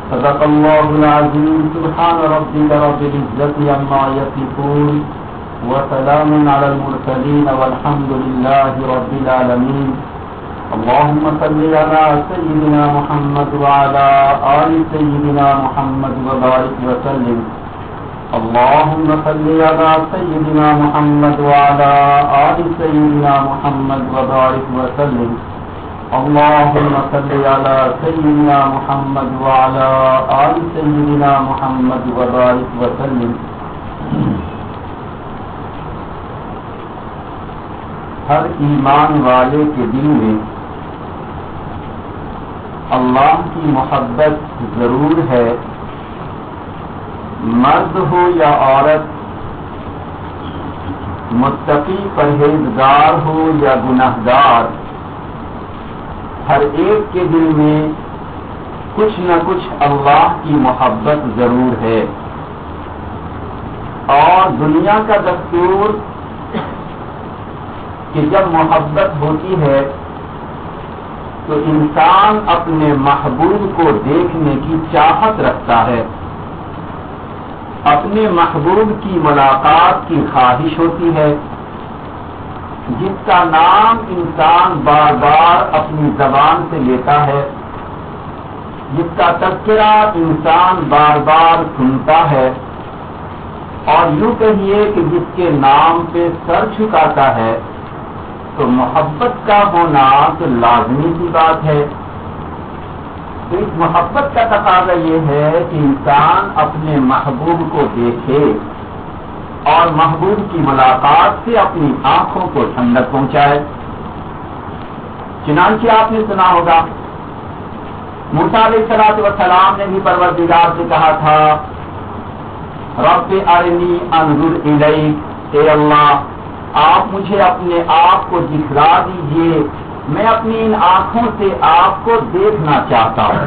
صدق الله العظيم. سبحان ربك رب العزة عما يصفون وسلام على المرسلين والحمد لله رب العالمين. اللهم صل على سيدنا محمد وعلى آل سيدنا محمد وبارك وسلم. اللهم صل على سيدنا محمد وعلى آل سيدنا محمد وبارك وسلم. اللهم صل على سيدنا محمد وعلى آل سيدنا محمد وبارك وسلم. ہر ایمان والے کے دل میں اللہ کی محبت ضرور ہے. مرد ہو یا عورت، متقی پرہیزگار ہو یا گنہگار، ہر ایک کے دل میں کچھ نہ کچھ اللہ کی محبت ضرور ہے. اور دنیا کا دستور کہ جب محبت ہوتی ہے تو انسان اپنے محبوب کو دیکھنے کی چاہت رکھتا ہے، اپنے محبوب کی ملاقات کی خواہش ہوتی ہے. جس کا نام انسان بار بار اپنی زبان سے لیتا ہے، جس کا تذکرہ انسان بار بار سنتا ہے، اور یوں کہیے کہ جس کے نام پہ سر جھکاتا ہے، تو محبت کا ہونا تو لازمی سی بات ہے. تو اس محبت کا تقاضا یہ ہے کہ انسان اپنے محبوب کو دیکھے اور محبوب کی ملاقات سے اپنی آنکھوں کو ٹھنڈک پہنچائے. چنانچہ آپ نے سنا ہوگا موسیٰ علیہ السلام نے بھی پروردگار سے کہا تھا، رب ارنی انظر الیک، اے اللہ آپ مجھے اپنے آپ کو دکھلا دیجئے، میں اپنی ان آنکھوں سے آپ کو دیکھنا چاہتا ہوں.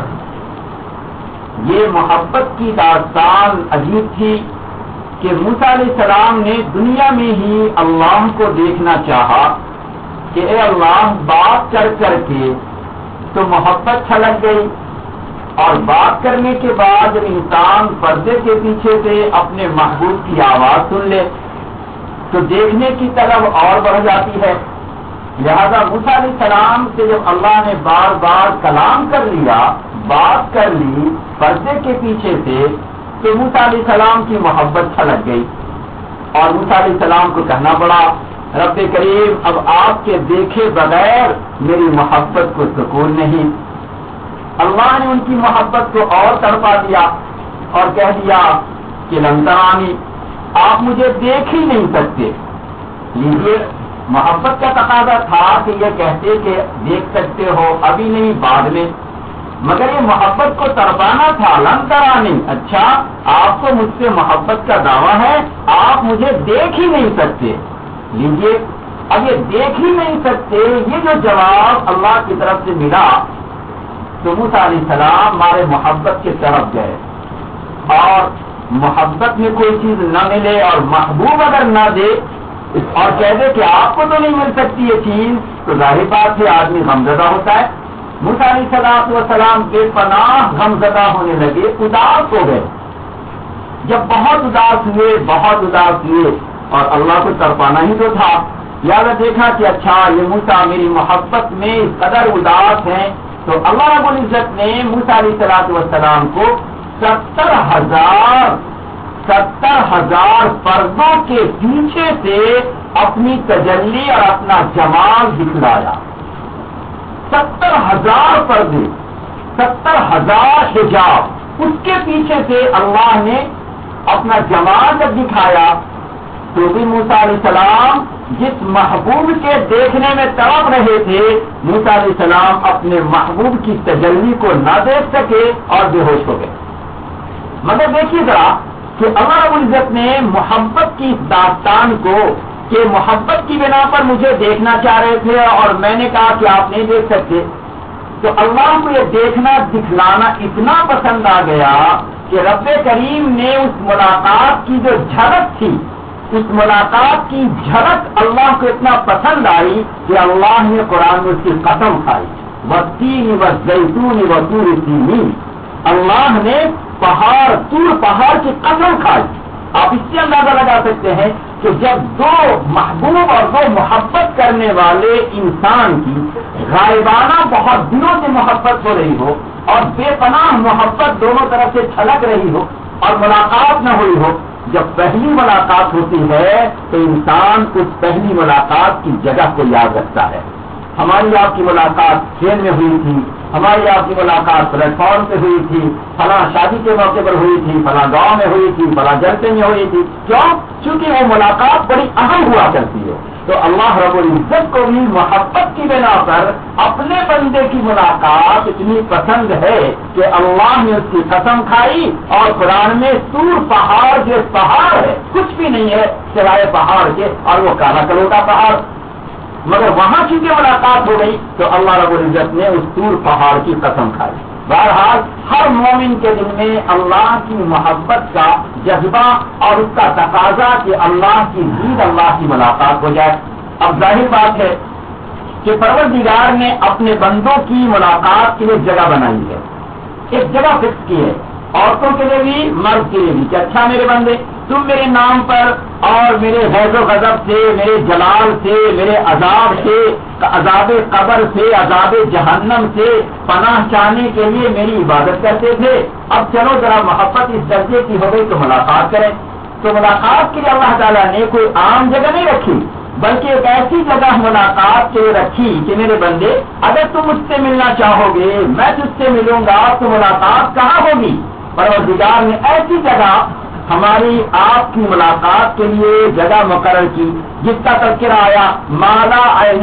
یہ محبت کی داستان عجیب تھی کہ موسیٰ علیہ السلام نے دنیا میں ہی اللہ کو دیکھنا چاہا کہ اے اللہ بات کر کر کے تو محبت چھلک گئی، اور بات کرنے کے بعد جب انسان پردے کے پیچھے سے اپنے محبوب کی آواز سن لے تو دیکھنے کی طرف اور بڑھ جاتی ہے. لہذا موسیٰ علیہ السلام سے جب اللہ نے بار بار کلام کر لیا، بات کر لی پردے کے پیچھے سے، تو موسیٰ علیہ السلام کی محبت چھلک گئی اور موسیٰ علیہ السلام کو کہنا پڑا، رب کریم اب آپ کے دیکھے بغیر میری محبت کو سکون نہیں. اللہ نے ان کی محبت کو اور تڑپا دیا اور کہہ دیا کہ لن ترانی، آپ مجھے دیکھ ہی نہیں سکتے. لیجیے، محبت کا تقاضا تھا کہ یہ کہتے کہ دیکھ سکتے ہو، ابھی نہیں بعد میں، مگر یہ محبت کو تڑپانا تھا. لن ترانی، اچھا آپ کو مجھ سے محبت کا دعویٰ ہے، آپ مجھے دیکھ ہی نہیں سکتے. لیجیے، اب یہ دیکھ ہی نہیں سکتے، یہ جو جواب اللہ کی طرف سے ملا تو موسیٰ علیہ السلام ہمارے محبت کی طرف گئے. اور محبت میں کوئی چیز نہ ملے اور محبوب اگر نہ دے اور کہہ دے کہ آپ کو تو نہیں مل سکتی یہ چیز، تو ظاہر بات ہے آدمی غمزدہ ہوتا ہے. موسیٰ علیہ السلام بے پناہ غمزدہ ہونے لگے، اداس ہو گئے. جب بہت اداس ہوئے اور اللہ کو تڑپانا ہی تو تھا، لہٰذا دیکھا کہ اچھا یہ موسیٰ میری محبت میں اس قدر اداس ہیں، تو اللہ رب العزت نے موسیٰ علیہ السلام کو 70,000 پردوں کے پیچھے سے اپنی تجلی اور اپنا جمال دکھلایا. 70,000 پردے، 70,000 حجاب، اس کے پیچھے سے اللہ نے اپنا جمال جب دکھایا تو بھی موسیٰ علیہ السلام جس محبوب کے دیکھنے میں تڑپ رہے تھے، موسیٰ علیہ السلام اپنے محبوب کی تجلی کو نہ دیکھ سکے اور بے ہوش ہو گئے. مگر دیکھیے ذرا کہ اللہ رب العزت نے محبت کی اس داستان کو کہ محبت کی بنا پر مجھے دیکھنا چاہ رہے تھے اور میں نے کہا کہ آپ نہیں دیکھ سکتے، تو اللہ کو یہ دیکھنا دکھلانا اتنا پسند آ گیا کہ رب کریم نے اس ملاقات کی جو جھلک تھی، اس ملاقات کی جھلک اللہ کو اتنا پسند آئی کہ اللہ نے قرآن میں اس کی قسم کھائی، والتین والزیتون وطور سینین، اللہ نے پہاڑ طور پہاڑ کی قسم کھائی. آپ اس سے اندازہ لگا سکتے ہیں کہ جب دو محبوب اور دو محبت کرنے والے انسان کی غائبانہ بہت دنوں سے محبت ہو رہی ہو اور بے پناہ محبت دونوں طرف سے چھلک رہی ہو اور ملاقات نہ ہوئی ہو، جب پہلی ملاقات ہوتی ہے تو انسان اس پہلی ملاقات کی جگہ کو یاد رکھتا ہے. ہماری آپ کی ملاقات ٹرین میں ہوئی تھی، ہماری آپ کی ملاقات پلیٹ فارم پہ ہوئی تھی، فلاں شادی کے موقع پر ہوئی تھی، فلاں گاؤں میں ہوئی تھی، فلاں جلسے میں ہوئی تھی. کیوں؟ چونکہ وہ ملاقات بڑی اہم ہوا کرتی ہے. تو اللہ رب العزت کو بھی محبت کی بنا پر اپنے بندے کی ملاقات اتنی پسند ہے کہ اللہ نے اس کی قسم کھائی. اور قرآن میں طور پہاڑ جو پہاڑ ہے کچھ بھی نہیں ہے سوائے پہاڑ کے، اور وہ کالا کلوٹا پہاڑ، مگر وہاں چونکہ ملاقات ہو گئی تو اللہ رب العزت نے اس طور پہاڑ کی قسم کھائی. بہرحال ہر مومن کے دل میں اللہ کی محبت کا جذبہ اور اس کا تقاضا کہ اللہ کی دید اللہ کی ملاقات ہو جائے. اب ظاہر بات ہے کہ پروردگار نے اپنے بندوں کی ملاقات کے لیے جگہ بنائی ہے، ایک جگہ فکس کی ہے، عورتوں کے لیے بھی مرد کے لیے بھی، کہ اچھا میرے بندے تم میرے نام پر اور میرے غیظ و غضب سے، میرے جلال سے، میرے عذاب سے، عذاب قبر سے، عذاب جہنم سے پناہ چاہنے کے لیے میری عبادت کرتے تھے. اب چلو ذرا محبت اس درجے کی ہو گئی تو ملاقات کریں. تو ملاقات کے لیے اللہ تعالیٰ نے کوئی عام جگہ نہیں رکھی، بلکہ ایک ایسی جگہ ملاقات کے لیے رکھی کہ میرے بندے اگر تم مجھ سے ملنا چاہو گے، میں تجھ سے ملوں گا، تو ملاقات کہاں ہوگی؟ پروردگار نے ایسی جگہ ہماری آپ کی ملاقات کے لیے جگہ مقرر کی جس کا تذکرہ آیا، مالا عین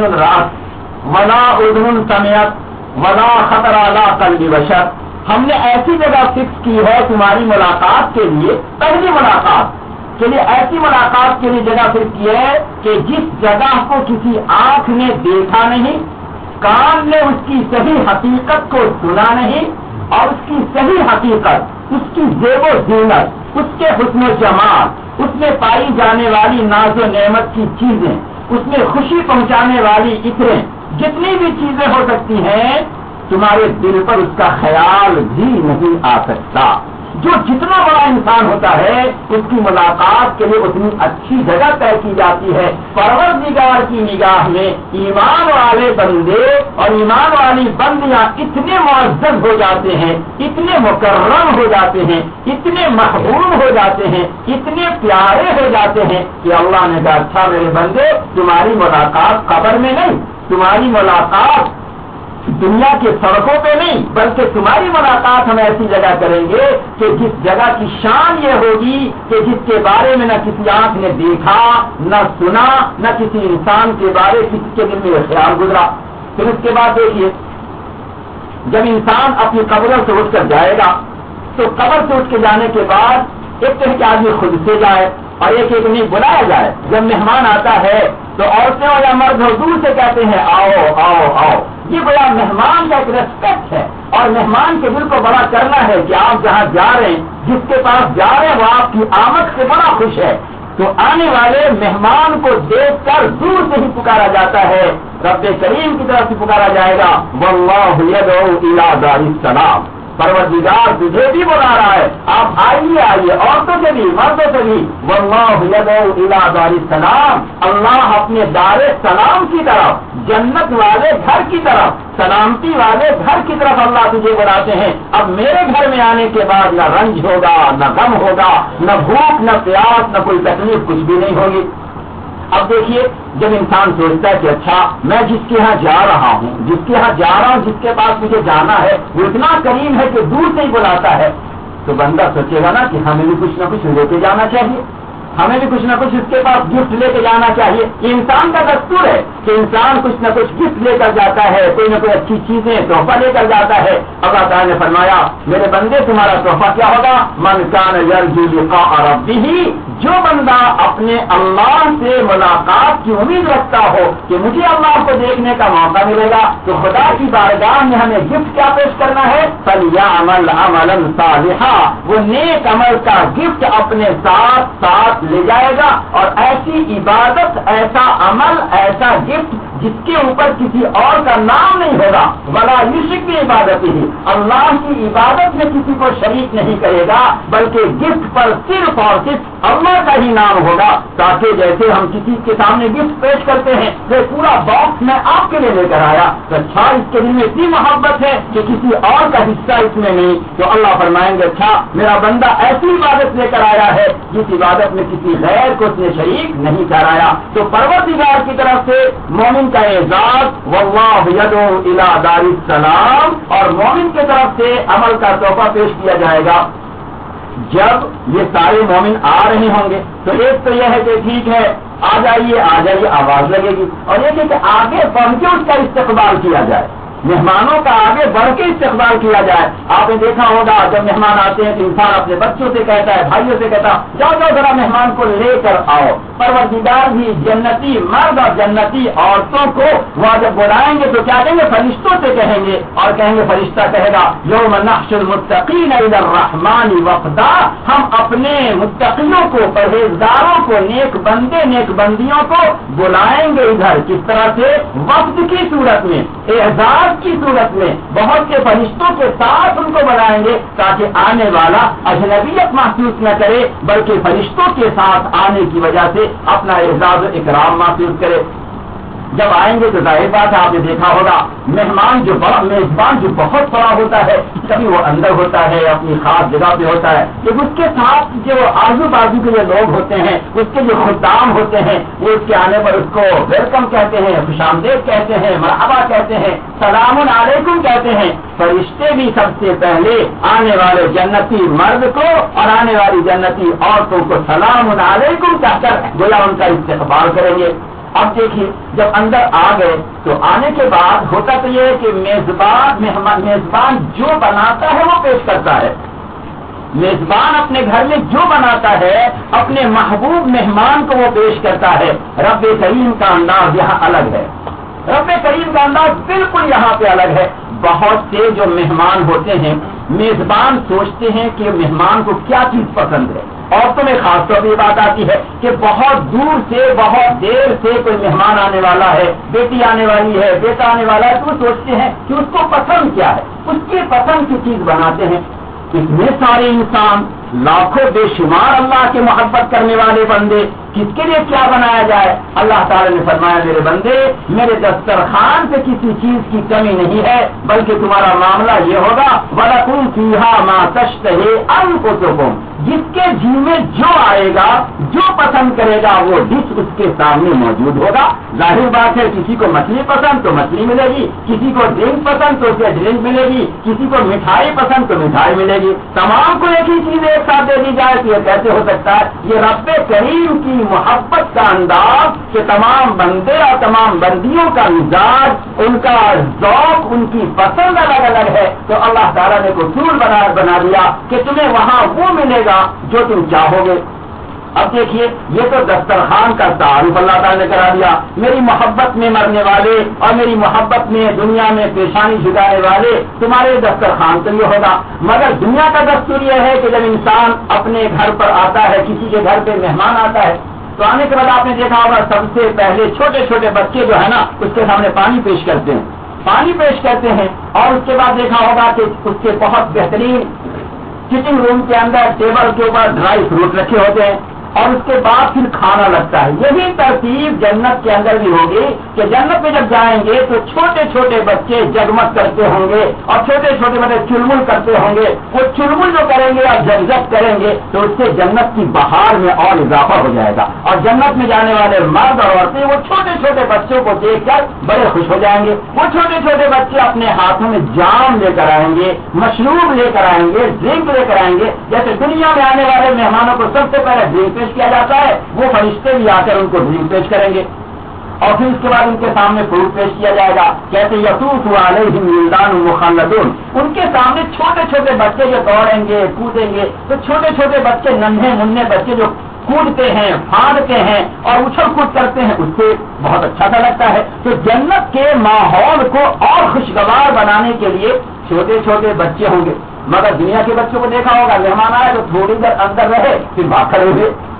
رات ولا اذن سمعت ولا خطر علی قلب بشر. ہم نے ایسی جگہ فکس کی ہے تمہاری ملاقات کے لیے، پہلی ملاقات کے لیے ایسی ملاقات کے لیے جگہ فکس کی ہے کہ جس جگہ کو کسی آنکھ نے دیکھا نہیں، کان نے اس کی صحیح حقیقت کو سنا نہیں، اور اس کی صحیح حقیقت، اس کی زیب و زینت، اس کے حسن و جمال، اس میں پائی جانے والی ناز و نعمت کی چیزیں، اس میں خوشی پہنچانے والی عطریں، جتنی بھی چیزیں ہو سکتی ہیں تمہارے دل پر اس کا خیال بھی نہیں آ سکتا. جو جتنا بڑا انسان ہوتا ہے اس کی ملاقات کے لیے اتنی اچھی جگہ طے کی جاتی ہے. پروردگار کی نگاہ میں ایمان والے بندے اور ایمان والی بندیاں اتنے معزز ہو جاتے ہیں، اتنے مکرم ہو جاتے ہیں، اتنے محبوب ہو جاتے ہیں، اتنے پیارے ہو جاتے ہیں کہ اللہ نے کہا اچھا میرے بندے تمہاری ملاقات قبر میں نہیں، تمہاری ملاقات دنیا کے سڑکوں پہ نہیں، بلکہ تمہاری ملاقات ہم ایسی جگہ کریں گے کہ جس جگہ کی شان یہ ہوگی کہ جس کے بارے میں نہ کسی آنکھ نے دیکھا، نہ سنا، نہ کسی انسان کے بارے کسی کے دل میں خیال گزرا. پھر اس کے بعد دیکھیے جب انسان اپنی قبروں سے اٹھ کر جائے گا تو قبر سے اٹھ کے جانے کے بعد ایک تو کہ آدمی خود سے جائے اور ایک نہیں بلایا جائے. جب مہمان آتا ہے تو عورتیں ہو یا مرد ہو دور سے کہتے ہیں آؤ آؤ آؤ. یہ بڑا مہمان کا ایک ریسپیکٹ ہے اور مہمان کے دل کو بڑا کرنا ہے کہ آپ جہاں جا رہے ہیں، جس کے پاس جا رہے ہیں وہ آپ کی آمد سے بڑا خوش ہے. تو آنے والے مہمان کو دیکھ کر دور سے ہی پکارا جاتا ہے، رب کریم کی طرف سے پکارا جائے گا واللہ یدعو الی دار السلام. پروردگار تجھے بھی بلا رہا ہے، آپ آئیے آئیے، عورتوں سے بھی مردوں سے بھی. واللہ یدعو الی دار السلام، اللہ اپنے دار سلام کی طرف، جنت والے گھر کی طرف، سلامتی والے گھر کی طرف اللہ تجھے بلاتے ہیں. اب میرے گھر میں آنے کے بعد نہ رنج ہوگا، نہ غم ہوگا، نہ بھوک، نہ پیاس، نہ کوئی تکلیف، کچھ بھی نہیں ہوگی. اب دیکھیے جب انسان سوچتا ہے کہ اچھا میں جس کے ہاں جا رہا ہوں، جس کے ہاں جا رہا ہوں، جس کے پاس مجھے جانا ہے وہ اتنا کریم ہے کہ دور سے ہی بلاتا ہے، تو بندہ سوچے گا نا کہ ہمیں بھی کچھ نہ کچھ لے کے جانا چاہیے، ہمیں بھی کچھ نہ کچھ اس کے پاس گفٹ لے کے جانا چاہیے. یہ انسان کا دستور ہے کہ انسان کچھ نہ کچھ گفٹ لے کر جاتا ہے، کوئی نہ کوئی اچھی چیزیں تحفہ لے کر جاتا ہے. اللہ تعالیٰ نے فرمایا میرے بندے تمہارا تحفہ کیا ہوگا؟ من کان یرجو لقاء ربہ، جو بندہ اپنے اللہ سے ملاقات کی امید رکھتا ہو کہ مجھے اللہ کو دیکھنے کا موقع ملے گا، تو خدا کی بارگاہ میں ہمیں گفٹ کیا پیش کرنا ہے؟ فلیعمل عملا صالحا، وہ نیک عمل کا گفٹ اپنے ساتھ ساتھ لے جائے گا. اور ایسی عبادت، ایسا عمل، ایسا گفٹ جس کے اوپر کسی اور کا نام نہیں ہوگا، ولا یشرک بعبادتہ، اللہ کی عبادت میں کسی کو شریک نہیں کرے گا، بلکہ گفٹ پر صرف اور صرف اللہ کا ہی نام ہوگا، تاکہ جیسے ہم کسی کے سامنے گفٹ پیش کرتے ہیں کہ پورا باکس میں آپ کے لیے لے کر آیا، تو اچھا اس کے دل میں اتنی محبت ہے کہ کسی اور کا حصہ اس میں نہیں، تو اللہ فرمائیں گے اچھا میرا بندہ ایسی عبادت لے کر آیا ہے جس عبادت میں کسی غیر کو اس نے شریک نہیں کرایا۔ تو پروردگار کی طرف سے مومن کا اعزاز، واللہ یدعو الی دار السلام، اور مومن کی طرف سے عمل کا تحفہ پیش کیا جائے گا۔ جب یہ سارے مومن آ رہے ہوں گے تو ایک تو یہ ہے کہ ٹھیک ہے آ جائیے آواز لگے گی، اور ایک ہے کہ آگے بڑھ کے اس کا استقبال کیا جائے، مہمانوں کا آگے بڑھ کے استقبال کیا جائے۔ آپ نے دیکھا ہوگا جب مہمان آتے ہیں تو انسان اپنے بچوں سے کہتا ہے، بھائیوں سے کہتا ہے جاؤ جاؤ ذرا مہمان کو لے کر آؤ۔ پروردگار بھی جنتی مرد اور جنتی عورتوں کو وہاں جب بلائیں گے تو کیا کہیں گے؟ فرشتوں سے کہیں گے، اور کہیں گے فرشتہ کہے گا یوم نحشر المتقین الی الرحمن وفدا، ہم اپنے متقیوں کو، پرہیزگاروں کو، نیک بندے نیک بندیوں کو بلائیں گے ادھر، کس طرح سے؟ وفد کی صورت میں، اعزاز کی صورت میں، بہت سے فرشتوں کے ساتھ ان کو بلائیں گے تاکہ آنے والا اجنبیت محسوس نہ کرے، بلکہ فرشتوں کے ساتھ آنے کی وجہ سے اپنا اعزاز و اکرام محسوس کرے۔ جب آئیں گے تو ظاہر بات ہے آپ نے دیکھا ہوگا مہمان جو بڑا میزبان جو بہت بڑا ہوتا ہے، کبھی وہ اندر ہوتا ہے اپنی خاص جگہ پہ ہوتا ہے، لیکن اس کے ساتھ جو آزو بازو کے جو لوگ ہوتے ہیں، اس کے جو خدام ہوتے ہیں، وہ اس کے آنے پر اس کو ویلکم کہتے ہیں، خوش آمدید کہتے ہیں، مرحبا کہتے ہیں، سلام علیکم کہتے ہیں۔ فرشتے بھی سب سے پہلے آنے والے جنتی مرد کو اور آنے والی جنتی عورتوں کو سلام علیکم کہہ کر گویا ان کا استقبال کریں گے۔ اب دیکھیے جب اندر آ گئے تو آنے کے بعد ہوتا تو یہ ہے کہ میزبان جو بناتا ہے وہ پیش کرتا ہے۔ میزبان اپنے گھر میں جو بناتا ہے اپنے محبوب مہمان کو وہ پیش کرتا ہے۔ رب کریم کا انداز یہاں الگ ہے، رب کریم کا انداز بالکل یہاں پہ الگ ہے۔ بہت سے جو مہمان ہوتے ہیں میزبان سوچتے ہیں کہ مہمان کو کیا چیز پسند ہے۔ عورتوں میں خاص طور پہ یہ بات آتی ہے کہ بہت دور سے بہت دیر سے کوئی مہمان آنے والا ہے، بیٹی آنے والی ہے، بیٹا آنے والا ہے، تو وہ سوچتے ہیں کہ اس کو پسند کیا ہے، اس کی پسند کی چیز بناتے ہیں۔ اتنے سارے انسان، لاکھوں بے شمار اللہ کے محبت کرنے والے بندے، کس کے لیے کیا بنایا جائے؟ اللہ تعالیٰ نے فرمایا میرے بندے میرے دسترخوان سے کسی چیز کی کمی نہیں ہے، بلکہ تمہارا معاملہ یہ ہوگا وَلَكُمْ فِيهَا مَا تَشْتَهِي أَنفُسُكُمْ، جس کے جی میں جو آئے گا، جو پسند کرے گا وہ ڈش اس کے سامنے موجود ہوگا۔ ظاہر بات ہے کسی کو مچھلی پسند تو مچھلی ملے گی، کسی کو ڈرنک پسند تو اسے ڈرنک ملے گی، کسی کو مٹھائی پسند تو مٹھائی ملے گی۔ تمام کو ایک ہی چیز ایک ساتھ دے دی جائے تو یہ کیسے ہو سکتا ہے؟ یہ رب کریم کی محبت کا انداز کہ تمام بندے اور تمام بندیوں کا مزاج، ان کا ذوق، ان کی پسند الگ الگ ہے، تو اللہ تعالیٰ نے کو اصول بنا دیا کہ تمہیں وہاں وہ ملے گا جو تم چاہو گے۔ اب دیکھیے یہ تو دسترخوان کا تعارف اللہ تعالیٰ نے کرا دیا، میری محبت میں مرنے والے اور میری محبت میں دنیا میں پیشانی جھکانے والے تمہارے دسترخوان تو یہ ہوگا۔ مگر دنیا کا دستور یہ ہے کہ جب انسان اپنے گھر پر آتا ہے، کسی کے گھر پہ مہمان آتا ہے تو آنے کے بعد آپ نے دیکھا ہوگا سب سے پہلے چھوٹے چھوٹے بچے جو ہے نا اس کے سامنے پانی پیش کرتے ہیں، پانی پیش کرتے ہیں، اور اس کے بعد دیکھا ہوگا کہ اس کے بہت بہترین سٹنگ روم کے اندر ٹیبل کے اوپر ڈرائی فروٹ رکھے ہوتے ہیں، اور اس کے بعد پھر کھانا لگتا ہے۔ یہی ترتیب جنت کے اندر بھی ہوگی کہ جنت میں جب جائیں گے تو چھوٹے چھوٹے بچے جگمگ کرتے ہوں گے اور چھوٹے چھوٹے بچے چلمل کرتے ہوں گے، وہ چلمل جو کریں گے اور جگجگ کریں گے تو اس سے جنت کی بہار میں اور اضافہ ہو جائے گا، اور جنت میں جانے والے مرد اور عورتیں وہ چھوٹے چھوٹے بچوں کو دیکھ کر بڑے خوش ہو جائیں گے۔ وہ چھوٹے چھوٹے بچے اپنے ہاتھوں میں جام لے کر آئیں گے، مشروب لے کر آئیں گے، ڈرنک لے کر آئیں گے۔ جیسے دنیا میں آنے والے مہمانوں کو سب سے پہلے ڈرنک پیش کیا جاتا ہے، وہ فرشتے بھی آ کر ان کو ڈرنک پیش کریں گے، اور پھر اس کے بعد ان کے سامنے فروٹ پیش کیا جائے گا۔ کہتے یطوف علیہم ولدان مخلدون، ان کے سامنے چھوٹے چھوٹے بچے جو دوڑیں گے کودیں گے، تو چھوٹے چھوٹے بچے، ننھے منھے بچے جو کودتے ہیں، پھاندتے ہیں اور اچھل کود کرتے ہیں، اس سے بہت اچھا سا لگتا ہے۔ تو جنت کے ماحول کو اور خوشگوار بنانے کے لیے چھوٹے چھوٹے بچے ہوں گے۔ مگر دنیا کے بچوں کو دیکھا ہوگا مہمان آئے تو تھوڑی دیر اندر رہے پھر باہر کھڑے ہوئے،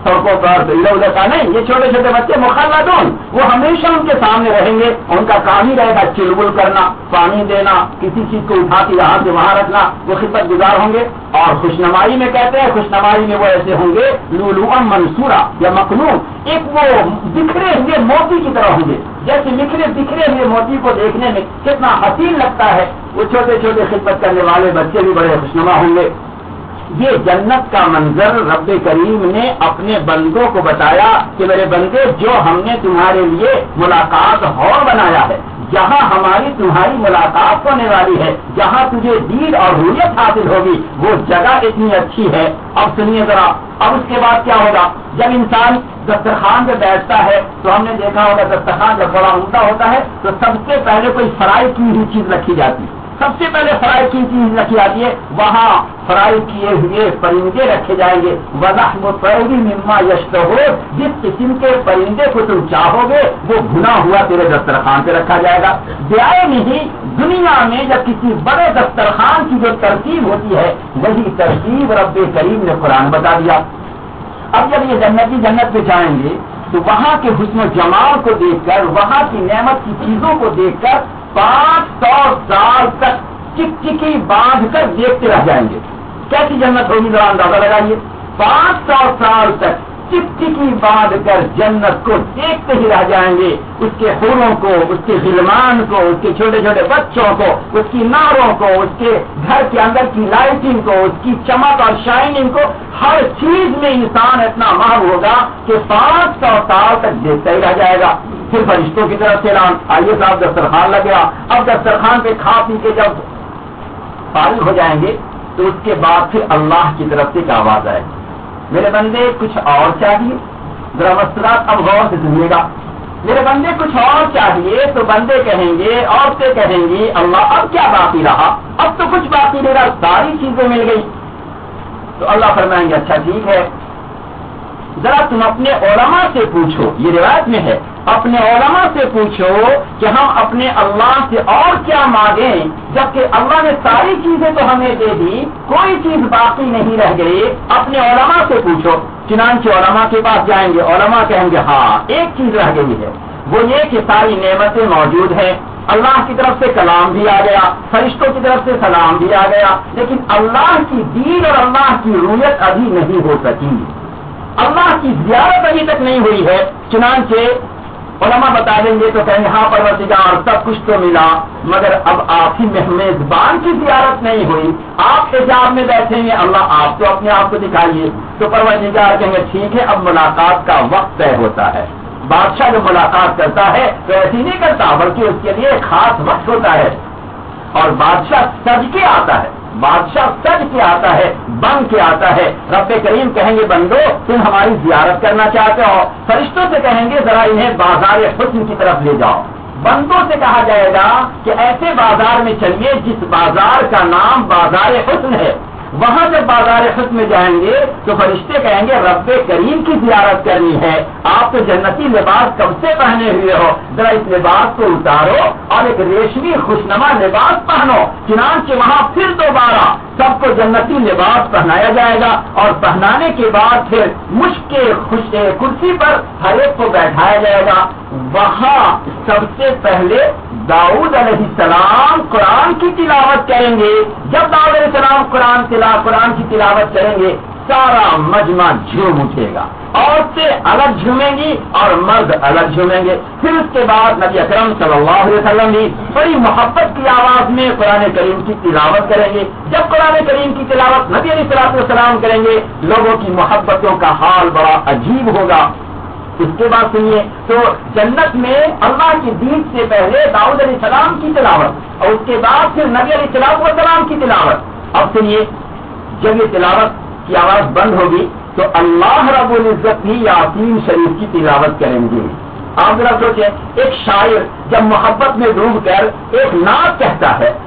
سڑکوں پر ادھر ادھر کا نہیں. یہ چھوٹے چھوٹے بچے مخلدون، وہ ہمیشہ ان کے سامنے رہیں گے. ان کا کام ہی رہے گا چلبل کرنا، پانی دینا، کسی چیز کو اٹھا کے یہاں سے وہاں رکھنا. وہ خدمت گزار ہوں گے. اور خوشنمائی میں کہتے ہیں خوشنمائی میں وہ ایسے ہوں گے لؤلؤا منصورا یا مکنون، ایک وہ بکھرے ہوئے موتی کی طرح ہوں گے. جیسے بکھرے ہوئے موتی کو دیکھنے میں کتنا حسین لگتا ہے، وہ چھوٹے چھوٹے خدمت کرنے والے بچے بھی بڑے خوشنما ہوں گے. یہ جنت کا منظر رب کریم نے اپنے بندوں کو بتایا کہ میرے بندے، جو ہم نے تمہارے لیے ملاقات ہال بنایا ہے، جہاں ہماری تمہاری ملاقات ہونے والی ہے، جہاں تجھے دین اور رویت حاصل ہوگی، وہ جگہ اتنی اچھی ہے. اب سنیے ذرا، اب اس کے بعد کیا ہوگا؟ جب انسان دسترخوان پہ بیٹھتا ہے تو ہم نے دیکھا ہوگا دسترخوان جب بڑا عمدہ ہوتا ہے تو سب سے پہلے کوئی فرائی کی ہوئی چیز رکھی جاتی ہے. سب سے پہلے فرائی کی چیز رکھی جاتی ہے، وہاں فرائی کیے ہوئے پرندے رکھے جائیں گے. وَلَحْمُ الطَّيْرِ مِمَّا يَشْتَهُونَ، جس قسم کے پرندے کو تم چاہو گے وہ بھنا ہوا تیرے دسترخوان پہ رکھا جائے گا. بیائے نہیں، دنیا میں جب کسی بڑے دسترخوان کی جو ترتیب ہوتی ہے وہی ترتیب رب کریم نے قرآن بتا دیا. اب جب یہ جنتی جنت پہ جائیں گے تو وہاں کے حسن و جمال کو دیکھ کر، وہاں کی نعمت کی چیزوں کو دیکھ کر 500 سال تک چکچکی باندھ کر دیکھتے رہ جائیں گے. کیسی جنت ہوگی ذرا اندازہ لگائیے. 500 سال تک چکچکی باندھ کر جنت کو دیکھتے ہی رہ جائیں گے. اس کے حوروں کو، اس کے غلمان کو، اس کے چھوٹے چھوٹے بچوں کو، اس کی ناروں کو، اس کے گھر کے اندر کی لائٹنگ کو، اس کی چمک اور شائننگ کو، ہر چیز میں انسان اتنا ماہر ہوگا کہ 500 سال تک دیکھتا ہی رہ جائے گا. پھر فرشتوں کی طرف سے اعلان، آئیے صاحب دسترخوان لگا. اب دسترخوان پہ کھا پی کے جب فارغ ہو جائیں گے تو اس کے بعد پھر اللہ کی طرف سے ایک آواز آئے، میرے بندے کچھ اور چاہیے؟ ذرا مسئلات اب غور سے سنیے گا. میرے بندے کچھ اور چاہیے تو بندے کہیں گے، عورتیں کہیں گی اللہ اب کیا باقی رہا؟ اب تو کچھ باقی نہیں رہا، ساری چیزیں مل گئی. تو اللہ فرمائیں گے اچھا ٹھیک ہے، ذرا تم اپنے علماء سے پوچھو. یہ روایت میں ہے، اپنے علماء سے پوچھو کہ ہم اپنے اللہ سے اور کیا مانگیں، جبکہ اللہ نے ساری چیزیں تو ہمیں دے دی، کوئی چیز باقی نہیں رہ گئی. اپنے علماء سے پوچھو. چنانچہ علماء کے پاس جائیں گے، علماء کہیں گے ہاں ایک چیز رہ گئی ہے، وہ یہ کہ ساری نعمتیں موجود ہیں، اللہ کی طرف سے کلام بھی آ گیا، فرشتوں کی طرف سے سلام بھی آ گیا، لیکن اللہ کی دین اور اللہ کی رویت ابھی نہیں ہو سکی، اللہ کی زیارت ابھی تک نہیں ہوئی ہے. چنانچہ علماء بتا دیں گے تو کہیں ہاں پروردگار سب کچھ تو ملا، مگر اب آپ ہی میزبان کی زیارت نہیں ہوئی. آپ حجاب میں بیٹھیں گے، اللہ آپ تو اپنے آپ کو دکھائیے. تو پروردگار کہیں گے ٹھیک ہے، اب ملاقات کا وقت طے ہوتا ہے. بادشاہ جو ملاقات کرتا ہے تو ایسی نہیں کرتا، بلکہ اس کے لیے خاص وقت ہوتا ہے. اور بادشاہ سج کے آتا ہے، بادشاہ سج کے آتا ہے، بن کے آتا ہے. رب کریم کہیں گے بندو تم ہماری زیارت کرنا چاہتے ہو؟ فرشتوں سے کہیں گے ذرا انہیں بازار حسن کی طرف لے جاؤ. بندوں سے کہا جائے گا کہ ایسے بازار میں چلیے جس بازار کا نام بازار حسن ہے. وہاں جب بازار حسن میں جائیں گے تو فرشتے کہیں گے رب کریم کی زیارت کرنی ہے، آپ تو جنتی لباس کب سے پہنے ہوئے ہو، ذرا اس لباس کو اتارو اور ایک ریشمی خوشنما لباس پہنو. چنانچہ وہاں پھر دوبارہ سب کو جنتی لباس پہنایا جائے گا، اور پہنانے کے بعد پھر مشک کرسی پر ہر ایک کو بیٹھایا جائے گا. وہاں سب سے پہلے داؤد علیہ السلام قرآن کی تلاوت کریں گے. جب داؤد علیہ السلام قرآن کی تلاوت کریں گے سارا مجمع جھوم اٹھے گا، عورتیں الگ جھومیں گی اور مرد الگ جھومیں گے. پھر اس کے بعد نبی اکرم صلی اللہ علیہ وسلم بھی بڑی محبت کی آواز میں قرآن کریم کی تلاوت کریں گے. جب قرآن کریم کی تلاوت نبی علیہ السلام کریں گے لوگوں کی محبتوں کا حال بڑا عجیب ہوگا. اس کے بعد سنیے تو جنت میں اللہ کی دین سے پہلے داؤد علیہ السلام کی تلاوت اور اس کے بعد پھر نبی علیہ السلام کی تلاوت. اب سنیے جب یہ تلاوت کی آواز بند ہوگی تو اللہ رب العزت بھی یاسین شریف کی تلاوت کریں گے. آپ ذرا سوچیں، ایک شاعر جب محبت میں ڈوب کر ایک نعت کہتا ہے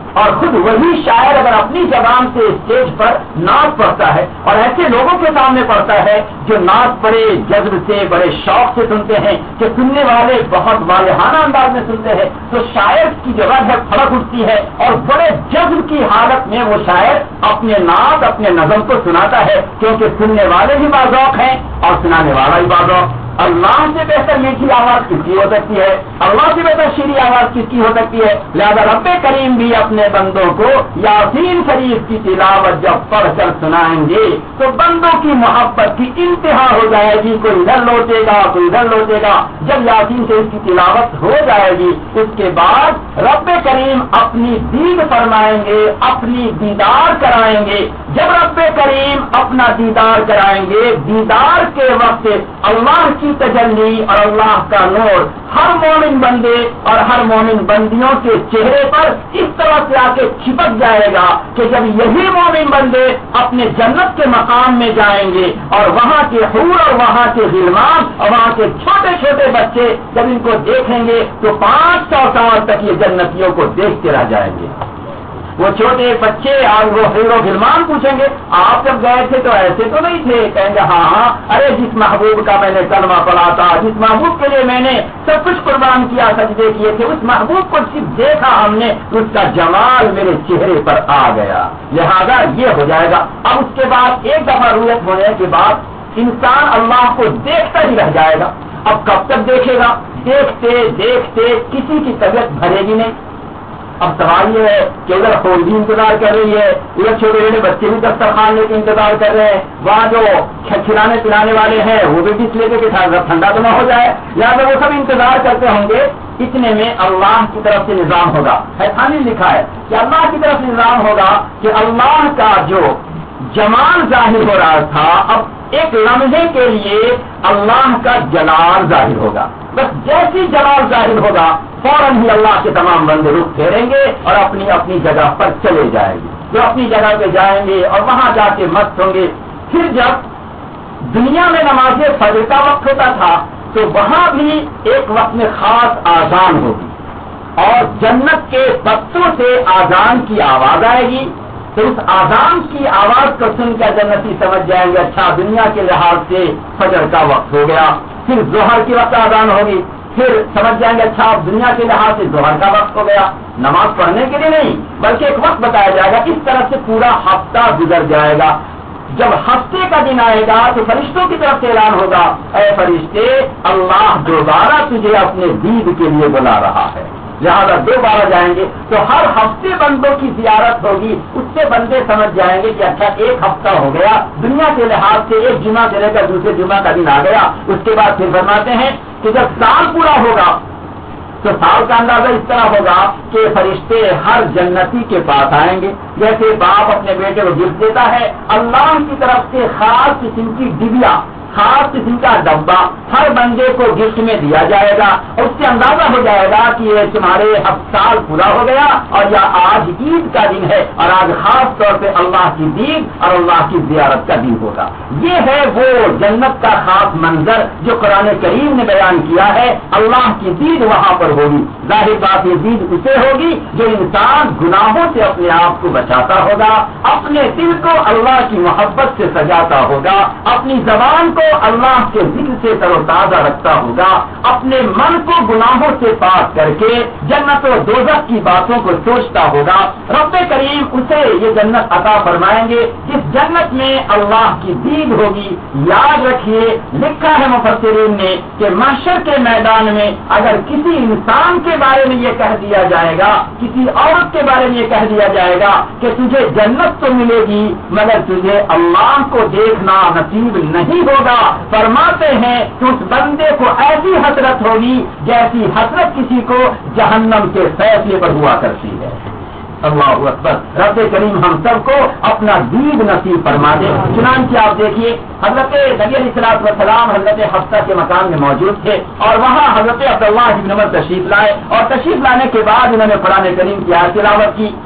اور خود وہی شاعر اگر اپنی زبان سے اسٹیج پر نعت پڑھتا ہے اور ایسے لوگوں کے سامنے پڑھتا ہے جو نعت بڑے جذب سے بڑے شوق سے سنتے ہیں کہ سننے والے بہت والہانہ انداز میں سنتے ہیں، تو شاعر کی جو رگ ہے پھڑک اٹھتی ہے اور بڑے جذب کی حالت میں وہ شاعر اپنے نعت اپنے نظم کو سناتا ہے، کیونکہ سننے والے بھی باذوق ہیں اور سنانے والا بھی باذوق۔ اللہ سے بہتر میٹھی آواز کس کی ہو سکتی ہے؟ اللہ سے بہتر شیریں آواز کس کی ہو سکتی ہے؟ لہذا رب کریم بھی اپنے بندوں کو یاسین شریف کی تلاوت جب پڑھ کر سنائیں گے تو بندوں کی محبت کی انتہا ہو جائے گی، کوئی ادھر لوٹے گا کوئی ادھر لوٹے گا۔ جب یاسین شریف کی تلاوت ہو جائے گی اس کے بعد رب کریم اپنی دید فرمائیں گے، اپنی دیدار کرائیں گے۔ جب رب کریم اپنا دیدار کرائیں گے، دیدار کے وقت اللہ کی تجلی اور اللہ کا نور ہر مومن بندے اور ہر مومن بندیوں کے چہرے پر اس طرح سے آ کے چھپک جائے گا کہ جب یہی مومن بندے اپنے جنت کے مقام میں جائیں گے اور وہاں کے حور اور وہاں کے غلمان اور وہاں کے چھوٹے چھوٹے بچے جب ان کو دیکھیں گے تو 500 سال تک یہ جنتیوں کو دیکھتے رہ جائیں گے۔ وہ چھوٹے بچے اور وہ حور و غلمان پوچھیں گے آپ جب گئے تھے تو ایسے تو نہیں تھے؟ کہیں گے ہاں ہاں، ارے جس محبوب کا میں نے کلمہ پڑھا تھا، جس محبوب کے لیے میں نے سب کچھ قربان کیا، سجدے کیے تھے، اس محبوب کو صرف دیکھا ہم نے، اس کا جمال میرے چہرے پر آ گیا۔ لہذا یہ ہو جائے گا۔ اب اس کے بعد ایک دفعہ رویت ہونے کے بعد انسان اللہ کو دیکھتا ہی رہ جائے گا۔ اب کب تک دیکھے گا؟ دیکھتے دیکھتے کسی کی طبیعت بھرے گی نہیں۔ اب سوال یہ ہے کہ ادھر فوج بھی انتظار کر رہی ہے، ادھر چھوٹے چھوٹے بچے بھی دسترخوان لے کے انتظار کر رہے ہیں، وہاں جو کھلانے پلانے والے ہیں وہ بھی بس لے کے ٹھنڈا تو نہ ہو جائے، لہٰذا وہ سب انتظار کرتے ہوں گے۔ اتنے میں اللہ کی طرف سے نظام ہوگا، حیثانی لکھا ہے کہ اللہ کی طرف سے نظام ہوگا کہ اللہ کا جو جمال ظاہر ہو رہا تھا اب ایک لمحے کے لیے اللہ کا جلال ظاہر ہوگا۔ بس جیسی جلال ظاہر ہوگا فوراً ہی اللہ کے تمام بندے رخ پھیریں گے اور اپنی اپنی جگہ پر چلے جائیں گے، جو اپنی جگہ پہ جائیں گے اور وہاں جا کے مست ہوں گے۔ پھر جب دنیا میں نماز فجر کا وقت ہوتا تھا تو وہاں بھی ایک وقت میں خاص آذان ہوگی اور جنت کے بستوں سے آذان کی آواز آئے گی، تو اس آذان کی آواز کو سن کر جنتی سمجھ جائیں گے اچھا دنیا کے لحاظ سے فجر کا وقت ہو گیا۔ پھر ظہر کی وقت آذان ہوگی، پھر سمجھ جائیں گے اچھا اب دنیا کے لحاظ سے ظہر کا وقت ہو گیا۔ نماز پڑھنے کے لیے نہیں بلکہ ایک وقت بتایا جائے گا، اس طرح سے پورا ہفتہ گزر جائے گا۔ جب ہفتے کا دن آئے گا تو فرشتوں کی طرف سے اعلان ہوگا اے فرشتے اللہ دوبارہ تجھے اپنے دید کے لیے بلا رہا ہے، لہٰذا دوبارہ جائیں گے۔ تو ہر ہفتے بندوں کی زیارت ہوگی، اس سے بندے سمجھ جائیں گے کہ اچھا ایک ہفتہ ہو گیا، دنیا کے لحاظ سے ایک جمعہ سے لے کر دوسرے جمعہ کا دن آ گیا۔ اس کے بعد پھر فرماتے ہیں کہ جب سال پورا ہوگا تو سال کا اندازہ اس طرح ہوگا کہ فرشتے ہر جنتی کے پاس آئیں گے، جیسے باپ اپنے بیٹے کو گفٹ دیتا ہے، اللہ کی طرف سے خاص قسم کی ڈبیا، خاص قسم کا ڈبہ ہر بندے کو گفٹ میں دیا جائے گا، اور اس سے اندازہ ہو جائے گا کہ یہ تمہارے اب سال پورا ہو گیا اور یا آج عید کا دن ہے اور آج خاص طور پہ اللہ کی دید اور اللہ کی زیارت کا دن ہوگا۔ یہ ہے وہ جنت کا خاص منظر جو قرآن کریم نے بیان کیا ہے، اللہ کی دید وہاں پر ہوگی۔ ظاہر بات یہ دید اسے ہوگی جو انسان گناہوں سے اپنے آپ کو بچاتا ہوگا، اپنے دل کو اللہ کی محبت سے سجاتا ہوگا، اپنی زبان کو اللہ کے ذکر سے تر و تازہ رکھتا ہوگا، اپنے من کو گناہوں سے پاک کر کے جنت و دوزخ کی باتوں کو سوچتا ہوگا۔ رب کریم اسے یہ جنت عطا فرمائیں گے جس جنت میں اللہ کی دید ہوگی۔ یاد رکھیے لکھا ہے مفسرین نے کہ محشر کے میدان میں اگر کسی انسان کے بارے میں یہ کہہ دیا جائے گا، کسی عورت کے بارے میں یہ کہہ دیا جائے گا کہ تجھے جنت تو ملے گی مگر تجھے اللہ کو دیکھنا نصیب نہیں ہوگا، فرماتے ہیں کہ اس بندے کو ایسی حسرت ہوگی جیسی حسرت کسی کو جہنم کے فیصلے پر ہوا کرتی ہے۔ اللہ اکبر۔ رب کریم ہم سب کو اپنا دید نصیب فرما دے۔ چنانچہ آپ دیکھیے حضرت نبی علیہ الصلوۃ والسلام حضرت حفصہ کے مکان میں موجود تھے اور وہاں حضرت عبداللہ بن عمر تشریف لائے اور تشریف لانے کے بعد انہوں نے قرآن کریم کی آیت تلاوت کی،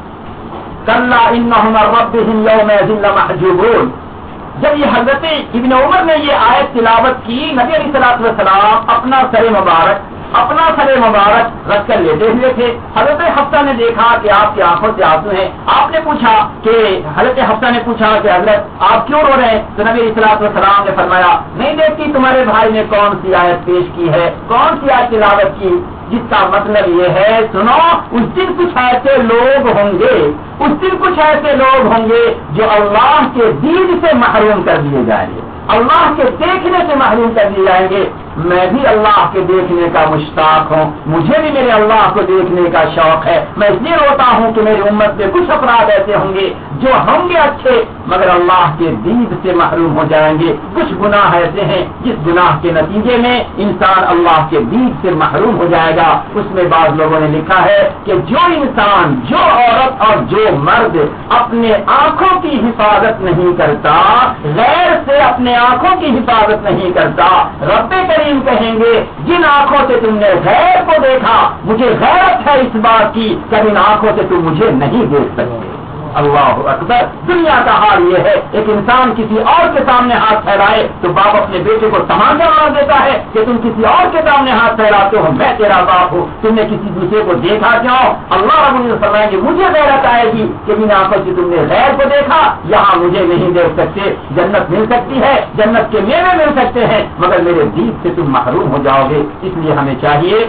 کلا انہم عن ربہم یومئذ لمحجوبون۔ جب یہ حضرت ابن عمر نے یہ آیت تلاوت کی، نبی علیہ الصلوۃ والسلام اپنا سر مبارک اپنا سر مبارک رکھ کر لیٹے ہوئے تھے. حضرت حفصہ نے دیکھا کہ آپ کی آنکھوں سے آنسو ہیں. آپ نے پوچھا کہ حضرت حفصہ نے پوچھا کہ حضرت آپ کیوں رو رہے ہیں؟ تو نبی اصلاۃ والسلام نے فرمایا نہیں دیکھتی تمہارے بھائی نے کون سی آیت پیش کی ہے, کون سی آیت تلاوت کی, جس کا مطلب یہ ہے سنو اس دن کچھ ایسے لوگ ہوں گے, اس دن کچھ ایسے لوگ ہوں گے جو اللہ کے دین سے محروم کر دیے جائیں گے, اللہ کے دیکھنے سے محروم کر دیے جائیں گے. میں بھی اللہ کے دیکھنے کا مشتاق ہوں, مجھے بھی میرے اللہ کو دیکھنے کا شوق ہے. میں اس لیے روتا ہوں کہ میری امت میں کچھ افراد ایسے ہوں گے جو ہوں گے اچھے مگر اللہ کے دید سے محروم ہو جائیں گے. کچھ گناہ ایسے ہیں جس گناہ کے نتیجے میں انسان اللہ کے دید سے محروم ہو جائے گا. اس میں بعض لوگوں نے لکھا ہے کہ جو انسان, جو عورت اور جو مرد اپنے آنکھوں کی حفاظت نہیں کرتا, غیر سے اپنے آنکھوں کی حفاظت نہیں کرتا, رب کریم کہیں گے جن آنکھوں سے تم نے غیر کو دیکھا مجھے غیرت ہے اس بات کی کہ ان آنکھوں سے تم مجھے نہیں دیکھ سکتے. اللہ اکبر. دنیا کا حال یہ ہے ایک انسان کسی اور کے سامنے ہاتھ پھیلائے تو باپ اپنے بیٹے کو تماچا مار دیتا ہے کہ تم کسی اور کے سامنے ہاتھ پھیلاتے ہو, میں تیرا باپ ہوں, تم نے کسی دوسرے کو دیکھا کیوں؟ اللہ رب العزت فرمائیں گے مجھے غیرت آئے گی کہ جن آنکھوں سے تم نے غیر کو دیکھا یہاں مجھے نہیں دیکھ سکتے. جنت مل سکتی ہے, جنت کے میوے مل سکتے ہیں مگر میرے دید سے تم محروم ہو جاؤ گے. اس لیے ہمیں چاہیے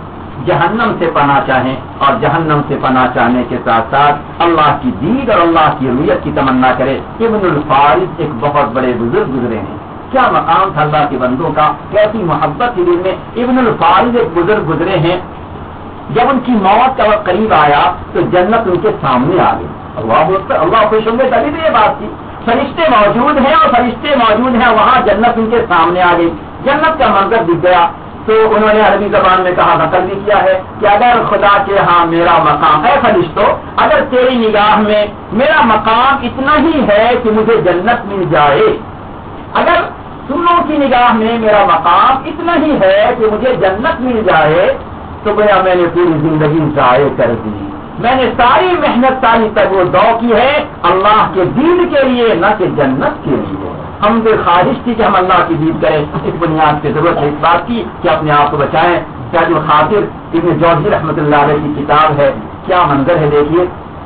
جہنم سے پناہ چاہیں اور جہنم سے پناہ چاہنے کے ساتھ ساتھ اللہ کی دید اور اللہ کی رویت کی تمنا کرے. ابن الفارض ایک بہت بڑے بزرگ گزرے ہیں, کیا مقام تھا اللہ کے بندوں کا, کیسی محبت کی دل میں. ابن الفارض ایک بزرگ گزرے ہیں, جب ان کی موت کا وقت قریب آیا تو جنت ان کے سامنے آ گئی. اللہ خوش ہوں گے تبھی تو یہ بات تھی. فرشتے موجود ہیں اور فرشتے موجود ہیں وہاں, جنت ان کے سامنے آ گئی. جنت کا منظر دکھ گیا تو انہوں نے عربی زبان میں کہا, نقل بھی کیا ہے کہ اگر خدا کے ہاں میرا مقام ہے فرشتوں, اگر تیری نگاہ میں میرا مقام اتنا ہی ہے کہ مجھے جنت مل جائے, اگر تموں کی نگاہ میں میرا مقام اتنا ہی ہے کہ مجھے جنت مل جائے تو گویا میں نے پوری زندگی ضائع کر دی. میں نے ساری محنت ساری تک وہ دو کی ہے اللہ کے دین کے لیے, نہ کہ جنت کے لیے. ہم کو خواہش تھی کہ ہم اللہ کی دید کریں, اس بنیاد پہ ضرورت ہے اس بات کی کہ اپنے آپ کو بچائیں. تاج الخاطر ابن جوزی رحمۃ اللہ علیہ کی کتاب ہے, کیا منظر ہے دیکھیے.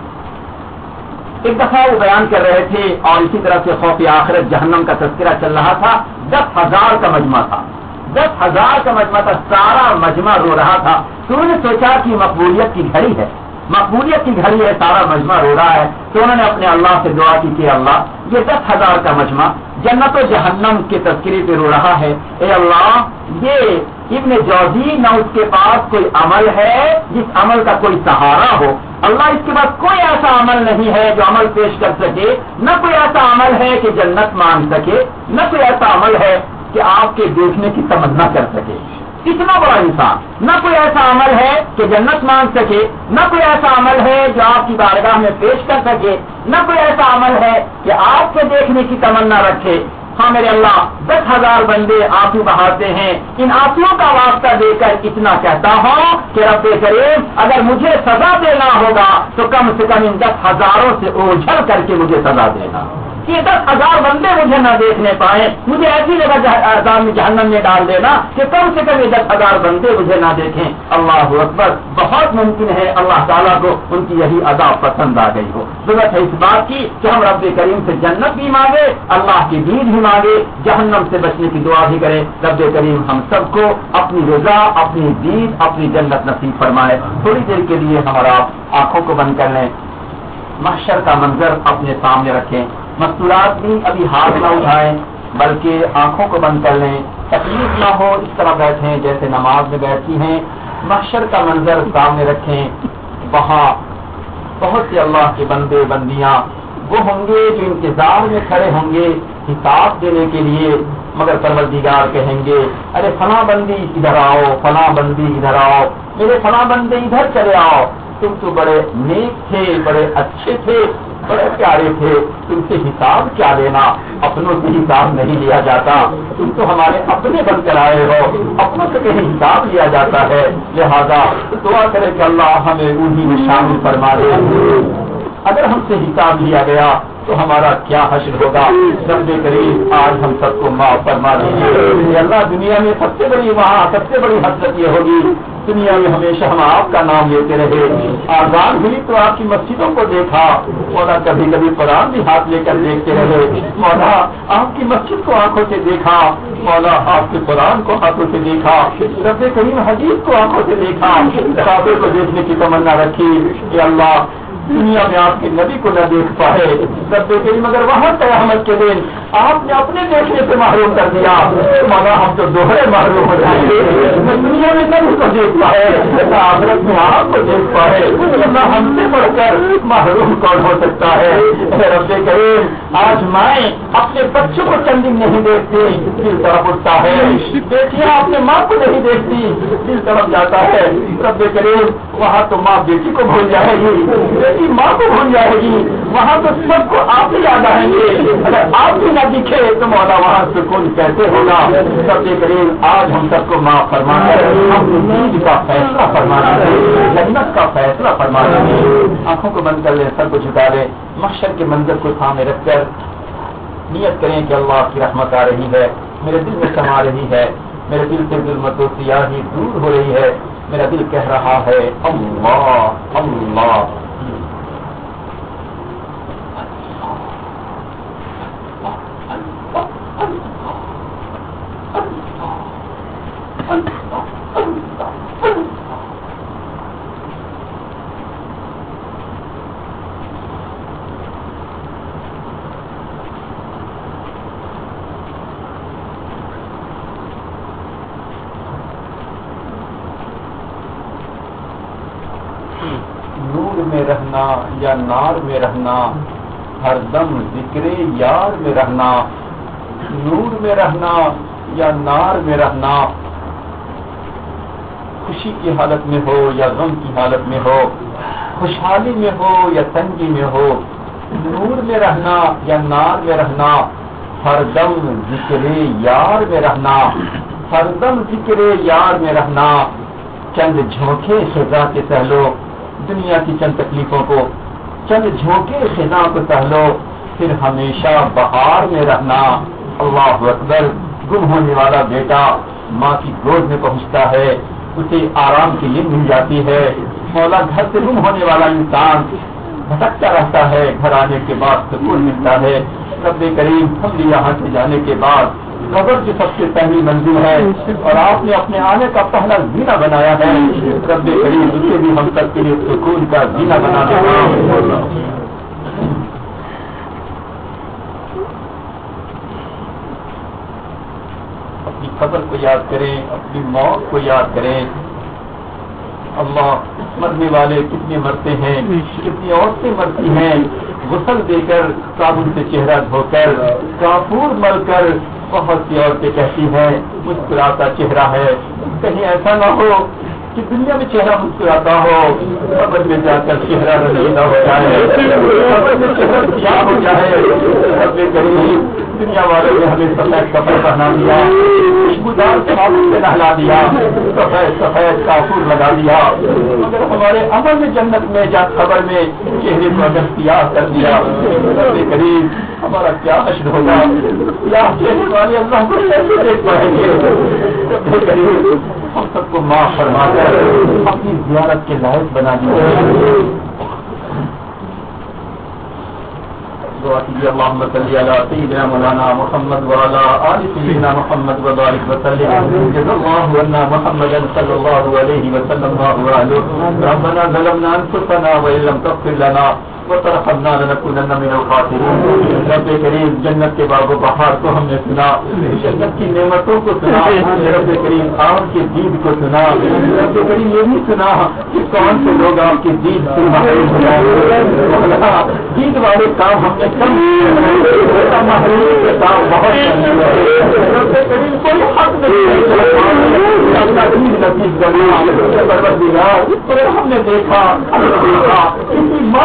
ایک دفعہ وہ بیان کر رہے تھے اور اسی طرح سے خوف آخرت جہنم کا تذکرہ چل رہا تھا. 10,000 کا مجمع تھا, 10,000 کا مجمع تھا, سارا مجمع رو رہا تھا. تو انہوں نے سوچا کہ مقبولیت کی گھڑی ہے, مقبولیت کی گھڑی ہے, سارا مجمع رو رہا ہے. تو انہوں نے اپنے اللہ سے دعا کی کہ اللہ یہ 10,000 کا مجمع جنت و جہنم کے تذکرے پہ رو رہا ہے, اے اللہ یہ ابن جوزی نہ اس کے پاس کوئی عمل ہے جس عمل کا کوئی سہارا ہو, اللہ اس کے پاس کوئی ایسا عمل نہیں ہے جو عمل پیش کر سکے, نہ کوئی ایسا عمل ہے کہ جنت مانگ سکے, نہ کوئی ایسا عمل ہے کہ آپ کے دیکھنے کی تمنا کر سکے. اتنا بڑا انسان, نہ کوئی ایسا عمل ہے کہ جنت مانگ سکے, نہ کوئی ایسا عمل ہے جو آپ کی بارگاہ میں پیش کر سکے, نہ کوئی ایسا عمل ہے کہ آپ کے دیکھنے کی تمنا رکھے. ہاں میرے اللہ 10,000 بندے آنسو بہاتے ہیں, ان آنسوؤں کا واسطہ دے کر اتنا کہتا ہوں کہ رب کریم اگر مجھے سزا دینا ہوگا تو کم سے کم ان 10,000 سے اوجھل کر کے مجھے سزا دینا. یہ 10,000 بندے مجھے نہ دیکھنے پائے, مجھے ایسی جگہ جہنم میں ڈال دینا کہ کم سے کم یہ 10,000 بندے مجھے نہ دیکھیں. اللہ اکبر. بہت ممکن ہے اللہ تعالیٰ کو ان کی یہی ادا پسند آ گئی ہو. ضرورت ہے اس بات کی کہ ہم رب کریم سے جنت بھی مانگے, اللہ کی دید بھی مانگے, جہنم سے بچنے کی دعا بھی کرے. رب کریم ہم سب کو اپنی رضا, اپنی دید, اپنی جنت نصیب فرمائے. تھوڑی دیر کے لیے ہمارا آنکھوں کو بند کر لیں, محشر کا منظر اپنے سامنے رکھیں. مستورات بھی ابھی ہاتھ نہ اٹھائیں بلکہ آنکھوں کو بند کر لیں, تکلیف نہ ہو اس طرح بیٹھیں جیسے نماز میں بیٹھی ہیں. محشر کا منظر سامنے رکھیں. وہاں بہت سے اللہ کے بندے بندیاں وہ ہوں گے جو انتظار میں کھڑے ہوں گے حساب دینے کے لیے, مگر پروردگار کہیں گے ارے فلاں بندی ادھر آؤ, فلاں بندی ادھر آؤ, میرے فلاں بندے ادھر چلے آؤ, تم تو بڑے نیک تھے, بڑے اچھے تھے, بڑے پیارے تھے, تم سے حساب کیا لینا, اپنوں سے حساب نہیں لیا جاتا, تم تو ہمارے اپنے بن کر آئے ہو, اپنوں سے کہیں حساب لیا جاتا ہے. لہذا دعا کرے کہ اللہ ہمیں انہی میں شامل فرما دے. اگر ہم سے حساب لیا گیا تو ہمارا کیا حشر ہوگا. رب کریم آج ہم سب کو معاف فرما دیجیے. اللہ دنیا میں سب سے بڑی حسرت یہ ہوگی دنیا میں ہمیشہ ہم آپ کا نام لیتے رہے. آزان ہوئی تو آپ کی مسجدوں کو دیکھا مولا, کبھی کبھی قرآن بھی ہاتھ لے کر دیکھتے رہے مولا. آپ کی مسجد کو آنکھوں سے دیکھا مولا, آپ کے قرآن کو ہاتھوں سے دیکھا, رب کریم حدیث کو آنکھوں سے دیکھا, کعبے کو دیکھنے کی تمنا رکھی کہ اللہ دنیا میں آپ کے نبی کو نہ دیکھ پائے. رب کریم اگر وہاں قیامت کے دن آپ نے اپنے دیکھنے سے محروم کر دیا مولا, ہم تو دوہرے محروم ہو جائیں گے. دنیا میں نبی کو دیکھ پائے, آخرت میں آپ کو دیکھ پائے, اللہ ہم سے بڑھ کر محروم کون ہو سکتا ہے. رب کریم آج مائیں اپنے بچوں کو چند دن نہیں دیکھتی, دل طرف اٹھتا ہے. بیٹیاں اپنے ماں کو نہیں دیکھتی, دل طرف جاتا ہے. رب کریم وہاں تو ماں بیٹی کو بھول جائے گی, بیٹی ماں کو بھول جائے گی, وہاں تو سب کو آپ ہی یاد آئیں گے. اگر آپ بھی نہ دکھے تو مولا وہاں سکون کیسے ہوگا. رب کریم آج ہم سب کو معاف فرما ہے, ہم دین کا فیصلہ فرمانا ہے, جنت کا فیصلہ فرمانا ہے. آنکھوں کو بند کر لیں, سر کو جھکا لیں, محشر کے منظر کو سامنے رکھ کر نیت کریں کہ اللہ کی رحمت آ رہی ہے, میرے دل میں سما رہی ہے, میرے دل سے ظلمت و سیاہی دور ہو رہی ہے. میرا دل کہہ رہا ہے اللہ اللہ. نور میں رہنا یا نار میں رہنا, ہر دم ذکر یار میں رہنا. نور میں رہنا یا نار میں رہنا, خوشی کی حالت میں ہو یا غم کی حالت میں ہو, خوشحالی میں ہو یا تنگی میں ہو, نور میں رہنا یا نار میں رہنا, ہر دم ذکر یار میں رہنا, ہر دم ذکر یار میں رہنا. چند جھونکے خزاں کے سہلو دنیا کی چند تکلیفوں کو, چند جھونکے خزاں کو سہلو, پھر ہمیشہ بہار میں رہنا. اللہ اکبر. گم ہونے والا بیٹا ماں کی گود میں پہنچتا ہے, اسے آرام کی نیند مل جاتی ہے. مولا گھر سے گم ہونے والا انسان بھٹکتا رہتا ہے, گھر آنے کے بعد سکون ملتا ہے. رب کریم ہم نے یہاں سے جانے کے بعد قبر کی سب سے پہلی منزل ہے اور آپ نے اپنے آنے کا پہلا زینہ بنایا ہے. رب کریم اسے بھی ہم سب کے لیے سکون کا زینہ بنا دینا. اپنی قبر کو یاد کریں, اپنی موت کو یاد کریں. اللہ, مرنے والے کتنے مرتے ہیں, کتنی عورتیں مرتی ہیں غسل دے کر, صابن سے چہرہ دھو کر, کافور مل کر. بہت سی عورتیں کہتی ہیں مسکراتا چہرہ ہے. کہیں ایسا نہ ہو کہ دنیا میں چہرہ مسکراتا ہو, قبر میں جا کر چہرہ رنگیلا ہو جائے, قبر میں چہرہ سیاہ ہو جائے. رب کریم دنیا والوں نے ہمیں سفید کپڑے پہنا دیا, خوشبودار صابن سے نہلا دیا, سفید سفید کافور لگا دیا, مگر ہمارے عمل میں جنت میں جا خبر میں چہرے کو اگر سیاہ کر دیا. رب کریم ہمارا کیا حشر ہوگا, سیاہ چہرے والے اللہ کو کیسے دیکھ پائیں گے. رب کریم ہم سب کو معاف فرما کر اپنی زیارت کے لائق بنا دیجیے. اللهم صل على سيدنا مولانا محمد وعلى آل سيدنا محمد وبارك وسلم. جزا الله عنا محمدا صلى الله عليه وسلم ربنا ظلمنا أنفسنا وإن لم تغفر لنا وترحمنا لنكونن من الخاسرين. رب کریم جنت کے باغ و بہار کو ہم نے سنا, جنت کی نعمتوں کو سنا, رب کریم آپ کے دید کو سنا, رب کریم یہ بھی سنا کہ کون سے لوگ آپ کے دید سے محروم ہو جائیں. دید والے کام ہم نے کم محروم کے کام بہت رب کریم کوئی حق نہیں اپنا دید نصیب کرنا. ہم نے دیکھا کسی ماں سے چند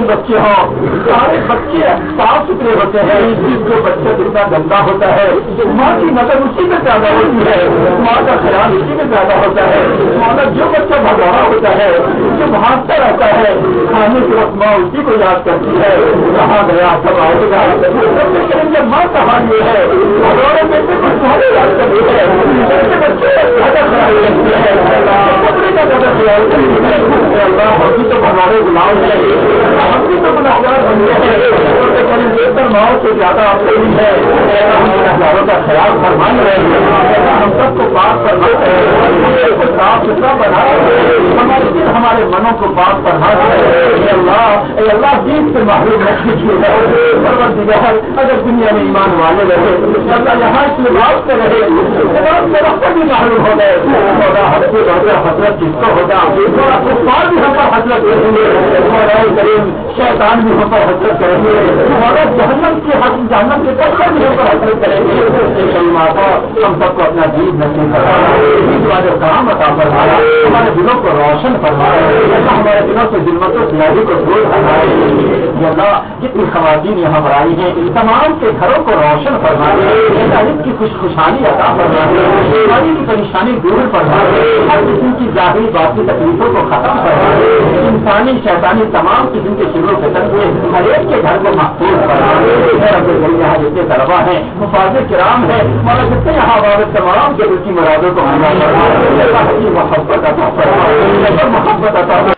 بچے ہوں سارے بچے صاف ستھرے ہوتے ہیں. جو بچہ جتنا گندا ہوتا ہے ماں کی نظر اسی میں زیادہ ہوتی ہے, ماں کا خیال اسی میں زیادہ ہوتا ہے. مگر جو بچہ بھگوڑا ہوتا ہے جو بھاگتا رہتا ہے کھانے کے وقت ماں اسی کو یاد کرتی ہے کہاں گیا کب آئے گا. جب ماں کہاں یہ ہے بھگوڑے بیٹے کو سارے یاد کرتی ہے بچے زیادہ خیال کرتی ہے کپڑے کا زیادہ خیال کرتی ہے. اللہ ہم بھی تو بھگوڑے غلام ہے, ہم بھی تو گنہگار بن گئے ہیں, ماؤں سے زیادہ آپ کو نہیں ہے. ہم گنہگاروں کا خیال فرمان رہے ہیں, ہم سب کو پاک فرما رہے کو صاف ستھرا بنا رہے, ہمارے دل ہمارے منوں کو پاک فرما رہے. اے اللہ دین سے محروم نہ کیجیے. پروردگار اگر دنیا میں ایمان والے رہے اللہ یہاں اس لباس سے رہے سے رفتہ بھی محروم ہو گئے. خدا حضرت جس کو ہوگا کفار بھی ہم پر حضرت کریں گے, کریم شیطان بھی ہم پر حضرت کریں گے, مگر جہنم کے پتھر بھی ہم پر حضرت کریں گے. ہم سب کو اپنا دین نصیب کروایا, کام عطا فرمایا, ہمارے دلوں کو روشن فرمایا, ہمارے دلوں سے ظلمت و سیاہی کو دور فرمائے. اللہ جتنی خواتین یہاں پر آئی ہیں تمام کے گھروں کو روشن فرمائے, اس کی خوشحالی عطا فرمائے, بیماری کی پریشانی دور فرمائے, ہر قسم کی ظاہری باطنی تکلیفوں کو ختم فرمائے, انسانی شیطانی تمام قسم کے شروع فتن سے ہر ایک کے گھر کو محفوظ فرمائے. یہاں جتنے طلبا ہیں مفاضل کرام ہیں مولا جتنے یہاں عبادت تمام کے کی مرادوں کو محبت عطا فرمائے, محبت عطا